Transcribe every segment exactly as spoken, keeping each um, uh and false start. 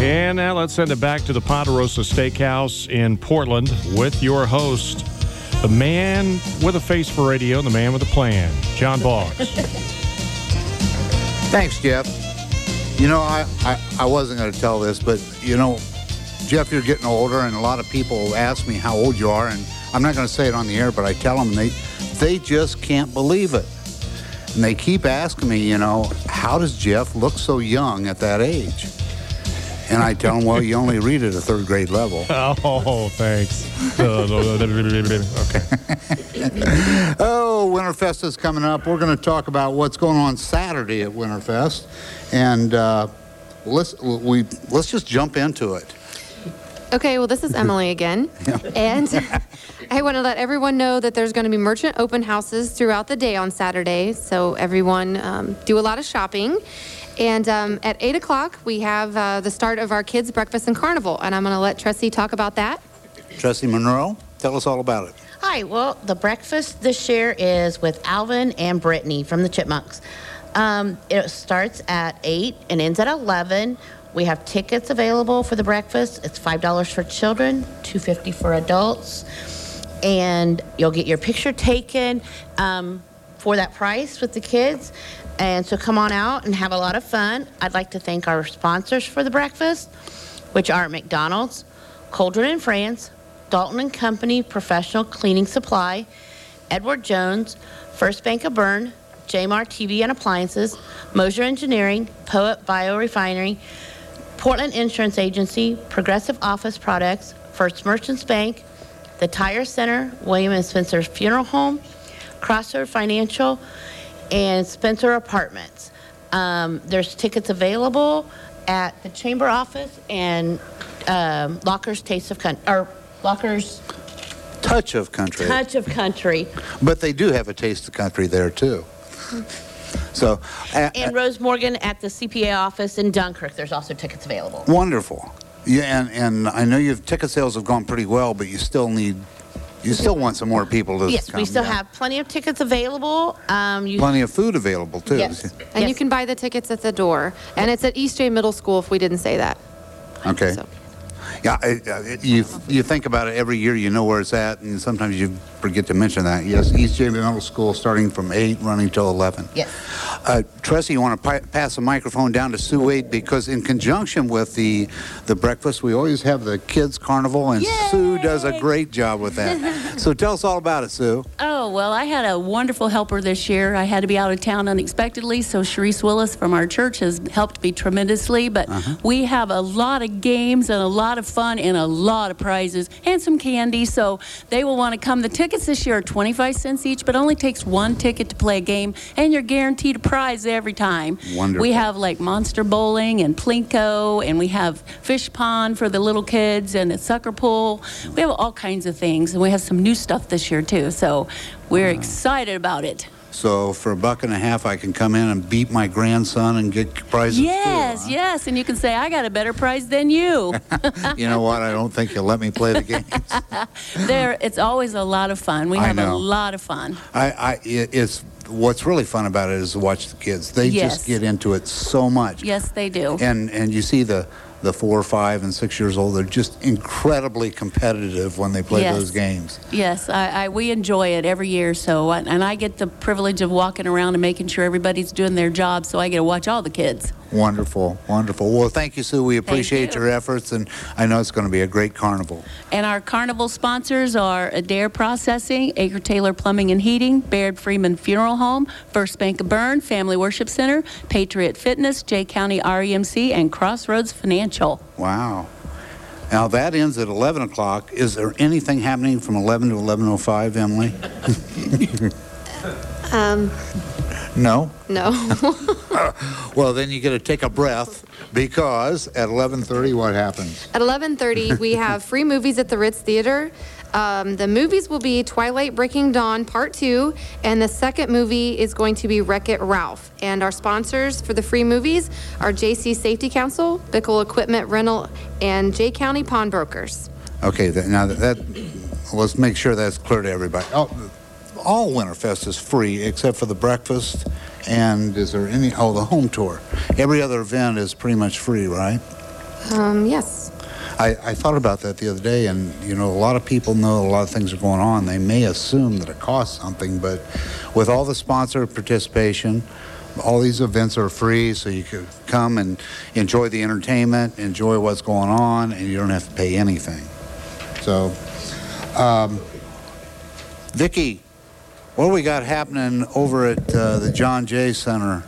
And now let's send it back to the Ponderosa Steakhouse in Portland with your host, the man with a face for radio, the man with a plan, John Boggs. Thanks, Jeff. You know, I, I, I wasn't going to tell this, but, you know, Jeff, you're getting older, and a lot of people ask me how old you are, and I'm not going to say it on the air, but I tell them they, they just can't believe it. And they keep asking me, you know, how does Jeff look so young at that age? And I tell them, well, you only read at a third grade level. Oh, thanks. Okay. Oh, Winterfest is coming up. We're going to talk about what's going on Saturday at Winterfest. And uh, let's, we, let's just jump into it. Okay, well, this is Emily again. Yeah. And I want to let everyone know that there's going to be merchant open houses throughout the day on Saturday. So everyone um, do a lot of shopping. And um, at eight o'clock, we have uh, the start of our kids' breakfast and carnival. And I'm going to let Tressie talk about that. Tressie Monroe, tell us all about it. Hi, well, the breakfast this year is with Alvin and Brittany from the Chipmunks. Um, it starts at eight and ends at eleven. We have tickets available for the breakfast. It's five dollars for children, two dollars and fifty cents for adults. And you'll get your picture taken um, for that price with the kids. And so come on out and have a lot of fun. I'd like to thank our sponsors for the breakfast, which are McDonald's, Cauldron and France, Dalton and Company Professional Cleaning Supply, Edward Jones, First Bank of Bern, J-Mar T V and Appliances, Mosier Engineering, Poet Biorefinery, Portland Insurance Agency, Progressive Office Products, First Merchants Bank, the Tire Center, William and Spencer Funeral Home, Crossroad Financial, and Spencer Apartments. Um, there's tickets available at the Chamber office and um, Locker's Taste of Country, or Locker's Touch of Country. Touch of Country. But they do have a Taste of Country there, too. So, uh, And Rose Morgan at the C P A office in Dunkirk. There's also tickets available. Wonderful. Yeah, and, and I know your ticket sales have gone pretty well, but you still need, you still want some more people to Yes, come we still down. have plenty of tickets available. Um, you, Plenty of food available, too. Yes. And Yes. you can buy the tickets at the door. And it's at East J Middle School if we didn't say that. Okay. So. Yeah, I, I, you you think about it every year, you know where it's at, and sometimes you forget to mention that. Yes, East J Middle School starting from eight, running till eleven. Yes. Uh, Tressie, you want to pi- pass the microphone down to Sue Wade, because in conjunction with the the breakfast, we always have the kids' carnival, and Yay! Sue does a great job with that. So tell us all about it, Sue. Oh, well, I had a wonderful helper this year. I had to be out of town unexpectedly, so Sharice Willis from our church has helped me tremendously. But Uh-huh. we have a lot of games and a lot of fun and a lot of prizes and some candy, so they will want to come. The tickets this year are twenty-five cents each, but only takes one ticket to play a game, and you're guaranteed a prize every time. Wonderful. We have like Monster Bowling and Plinko, and we have Fish Pond for the little kids and a sucker pool. We have all kinds of things, and we have some new stuff this year too, so we're excited about it. So for a buck and a half, I can come in and beat my grandson and get prizes Yes, too, huh? yes, and you can say, I got a better prize than you. You know what? I don't think you'll let me play the games. There, it's always a lot of fun. We I have a know. lot of fun. I, I, it- it's what's really fun about it is to watch the kids. They Yes. just get into it so much. Yes, they do. And and you see the the four, five, and six years old. They're just incredibly competitive when they play Yes. those games. Yes, I, I, we enjoy it every year. So, I- and I get the privilege of walking around and making sure everybody's doing their job. So I get to watch all the kids. Wonderful, wonderful. Well, thank you, Sue. We appreciate you. your efforts, and I know it's going to be a great carnival. And our carnival sponsors are Adair Processing, Acre Taylor Plumbing and Heating, Baird Freeman Funeral Home, First Bank of Bern, Family Worship Center, Patriot Fitness, Jay County R E M C, and Crossroads Financial. Wow. Now that ends at eleven o'clock. Is there anything happening from eleven to eleven oh five, Emily? Um, No? no. Well, then you get to take a breath, because at eleven thirty, what happens? At eleven thirty, we have free movies at the Ritz Theater. Um, the movies will be Twilight Breaking Dawn Part two, and the second movie is going to be Wreck-It Ralph. And our sponsors for the free movies are J C Safety Council, Bickle Equipment Rental, and Jay County Pawnbrokers. Okay, that, now that, that, let's make sure that's clear to everybody. Oh, all Winterfest is free except for the breakfast, and is there any, oh, the home tour. Every other event is pretty much free, right? Um, yes. I, I thought about that the other day, and, you know, a lot of people know a lot of things are going on. They may assume that it costs something, but with all the sponsor participation, all these events are free, so you could come and enjoy the entertainment, enjoy what's going on, and you don't have to pay anything. So, um, Vicki, what do we got happening over at uh, the John Jay Center?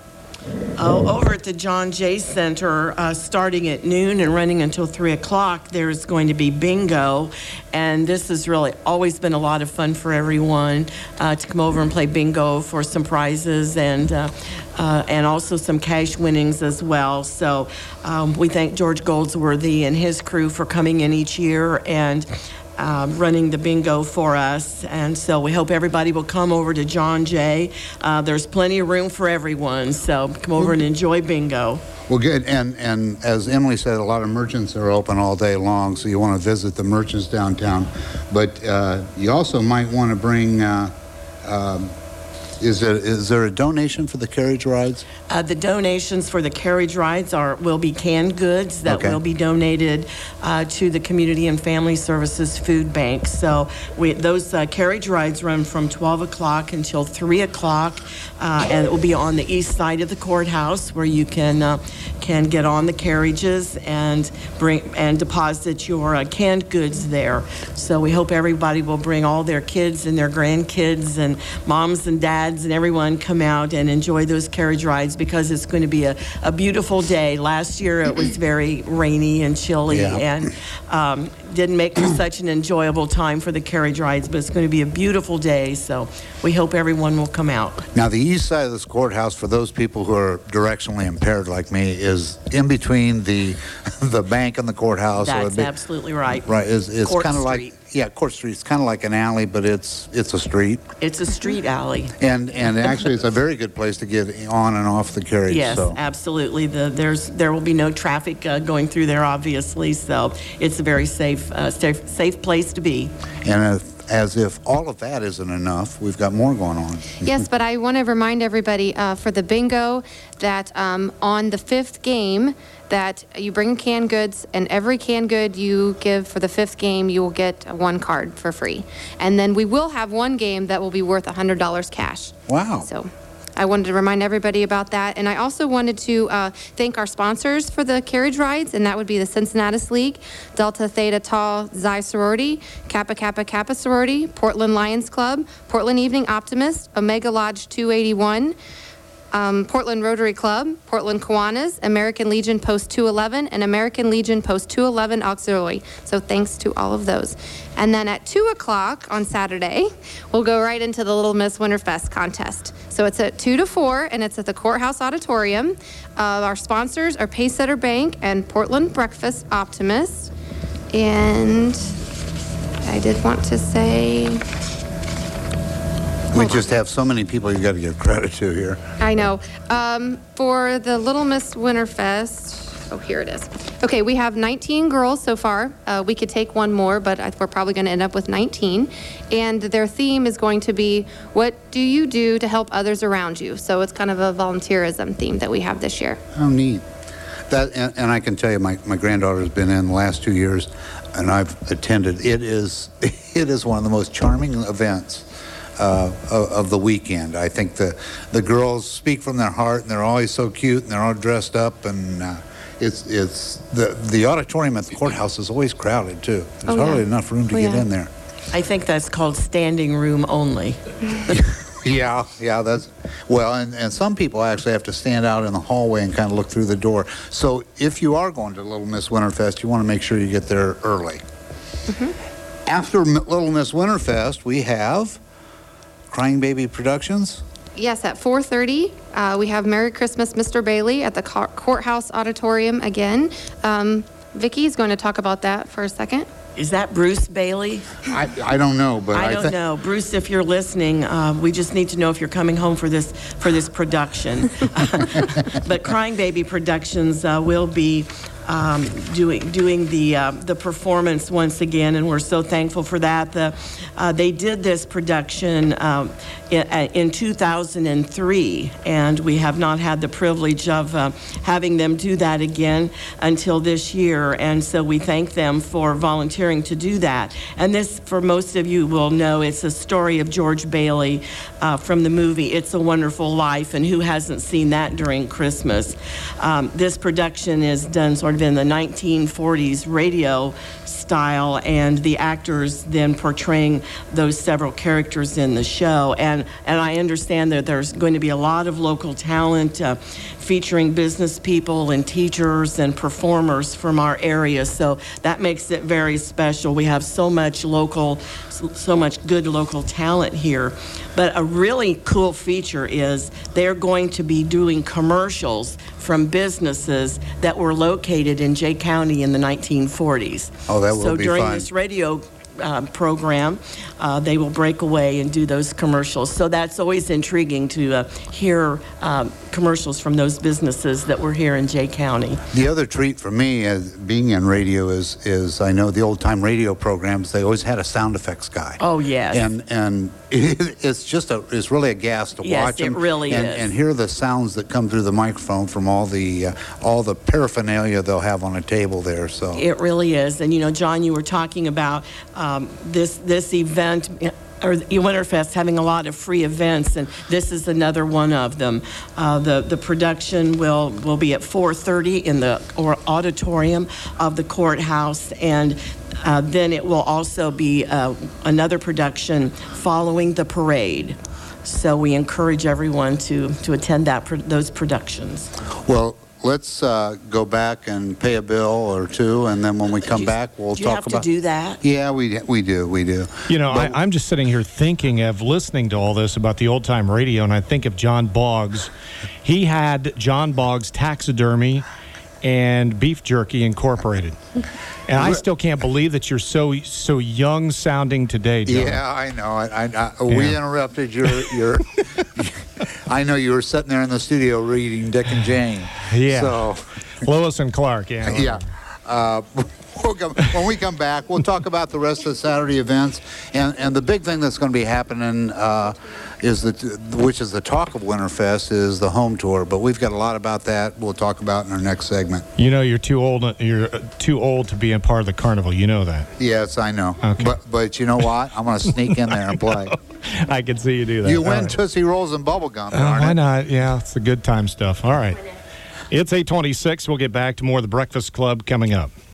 Oh, over at the John Jay Center, uh, starting at noon and running until three o'clock, there's going to be bingo. And this has really always been a lot of fun for everyone uh, to come over and play bingo for some prizes and uh, uh, and also some cash winnings as well. So um, we thank George Goldsworthy and his crew for coming in each year and Um, running the bingo for us, and so we hope everybody will come over to John Jay. Uh, there's plenty of room for everyone, so come over and enjoy bingo. Well, good. And, and as Emily said, a lot of merchants are open all day long, so you want to visit the merchants downtown. But uh, you also might want to bring, uh, um, is, there, is there a donation for the carriage rides? Uh, the donations for the carriage rides are will be canned goods that Okay. will be donated uh, to the Community and Family Services Food Bank. So we, those uh, carriage rides run from twelve o'clock until three o'clock, uh, and it will be on the east side of the courthouse where you can uh, can get on the carriages and bring and deposit your uh, canned goods there. So we hope everybody will bring all their kids and their grandkids and moms and dads and everyone come out and enjoy those carriage rides, because it's going to be a, a beautiful day. Last year it was very rainy and chilly Yeah. and um, didn't make for such an enjoyable time for the carriage rides, but it's going to be a beautiful day, so we hope everyone will come out. Now, the east side of this courthouse, for those people who are directionally impaired like me, is in between the the bank and the courthouse. or That's the, absolutely right. Right. It's, it's Court kind of like, Street. yeah, Court Street. It's kind of like an alley, but it's it's a street. It's a street alley. And and actually, it's a very good place to get on and off the carriage. Yes, so. absolutely. The, there's there will be no traffic uh, going through there, obviously. So it's a very safe, uh, safe, safe place to be. And if, as if all of that isn't enough, we've got more going on. Yes, but I want to remind everybody uh, for the bingo that um, on the fifth game, that you bring canned goods, and every canned good you give for the fifth game, you will get one card for free. And then we will have one game that will be worth one hundred dollars cash. Wow. So I wanted to remind everybody about that. And I also wanted to uh, thank our sponsors for the carriage rides, and that would be the Cincinnatus League, Delta Theta Tau Xi Sorority, Kappa Kappa Kappa Sorority, Portland Lions Club, Portland Evening Optimist, Omega Lodge two eighty-one, Um, Portland Rotary Club, Portland Kiwanis, American Legion Post two eleven, and American Legion Post two eleven Auxiliary. So thanks to all of those. And then at two o'clock on Saturday, we'll go right into the Little Miss Winterfest contest. So it's at two to four, and it's at the Courthouse Auditorium. Uh, our sponsors are Paysetter Bank and Portland Breakfast Optimist. And I did want to say... We just have so many people you got to give credit to here. I know. Um, for the Little Miss Winterfest, oh, here it is. Okay, we have nineteen girls so far. Uh, we could take one more, but I, we're probably going to end up with nineteen. And their theme is going to be, what do you do to help others around you? So it's kind of a volunteerism theme that we have this year. How neat. That, and, and I can tell you, my, my granddaughter's been in the last two years, and I've attended. It is, it is one of the most charming events Uh, of, of the weekend. I think the the girls speak from their heart, and they're always so cute, and they're all dressed up, and uh, it's it's the the auditorium at the courthouse is always crowded too. There's Oh, yeah. hardly enough room to Oh, get yeah. in there. I think that's called standing room only. Yeah, yeah, that's well, and, and some people actually have to stand out in the hallway and kind of look through the door. So if you are going to Little Miss Winterfest, you want to make sure you get there early. Mm-hmm. After M- Little Miss Winterfest, we have Crying Baby Productions. Yes, at four thirty, uh, we have Merry Christmas, Mister Bailey at the Car- Courthouse Auditorium again. Um, Vicki is going to talk about that for a second. Is that Bruce Bailey? I, I don't know, but I, I don't thi- know, Bruce. If you're listening, uh, we just need to know if you're coming home for this for this production. But Crying Baby Productions uh, will be um, doing doing the uh, the performance once again, and we're so thankful for that. The uh, they did this production um, in, in two thousand three, and we have not had the privilege of uh, having them do that again until this year, and so we thank them for volunteering to do that. And this, for most of you will know, it's a story of George Bailey uh, from the movie It's a Wonderful Life, and who hasn't seen that during Christmas? Um, this production is done sort of in the nineteen forties radio style, and the actors then portraying those several characters in the show. And, and I understand that there's going to be a lot of local talent uh, featuring business people and teachers and performers from our area, so that makes it very special. We have so much local, so much good local talent here. But a really cool feature is they're going to be doing commercials from businesses that were located in Jay County in the nineteen forties. Oh, that will so be during fun. this radio Uh, program, uh, they will break away and do those commercials. So that's always intriguing to uh, hear um, commercials from those businesses that were here in Jay County. The other treat for me, as being in radio, is is I know the old time radio programs. They always had a sound effects guy. Oh yes, and and it, it's just a it's really a gas to yes, watch it them really and, is. and hear the sounds that come through the microphone from all the uh, all the paraphernalia they'll have on a table there. So it really is. And you know, John, you were talking about um, this this event. Or Winterfest having a lot of free events, and this is another one of them. Uh, the the production will will be at four thirty in the or auditorium of the courthouse, and uh, then it will also be uh, another production following the parade. So we encourage everyone to to attend that those productions. Well, let's uh, go back and pay a bill or two, and then when we come you, back, we'll do talk you have about. to do that? Yeah, we we do, we do. You know, But- I, I'm just sitting here thinking of listening to all this about the old time radio, and I think of John Boggs. He had John Boggs Taxidermy and Beef Jerky Incorporated. And I still can't believe that you're so so young sounding today, John. Yeah, I know. I, I, I, we Yeah. interrupted your your. I know you were sitting there in the studio reading Dick and Jane. Yeah. So, Lois and Clark, yeah. yeah. Uh, we'll come, when we come back, we'll talk about the rest of the Saturday events, and and the big thing that's going to be happening uh, is that, which is the talk of Winterfest, is the home tour. But we've got a lot about that. We'll talk about in our next segment. You know, you're too old. You're too old to be a part of the carnival. You know that. Yes, I know. Okay. But but you know what? I'm going to sneak in there and play. I can see you do that. You All win right. Tootsie Rolls and bubble gum. Oh, darn why it. not? Yeah, it's the good time stuff. All right. It's eight twenty-six. We'll get back to more of the Breakfast Club coming up.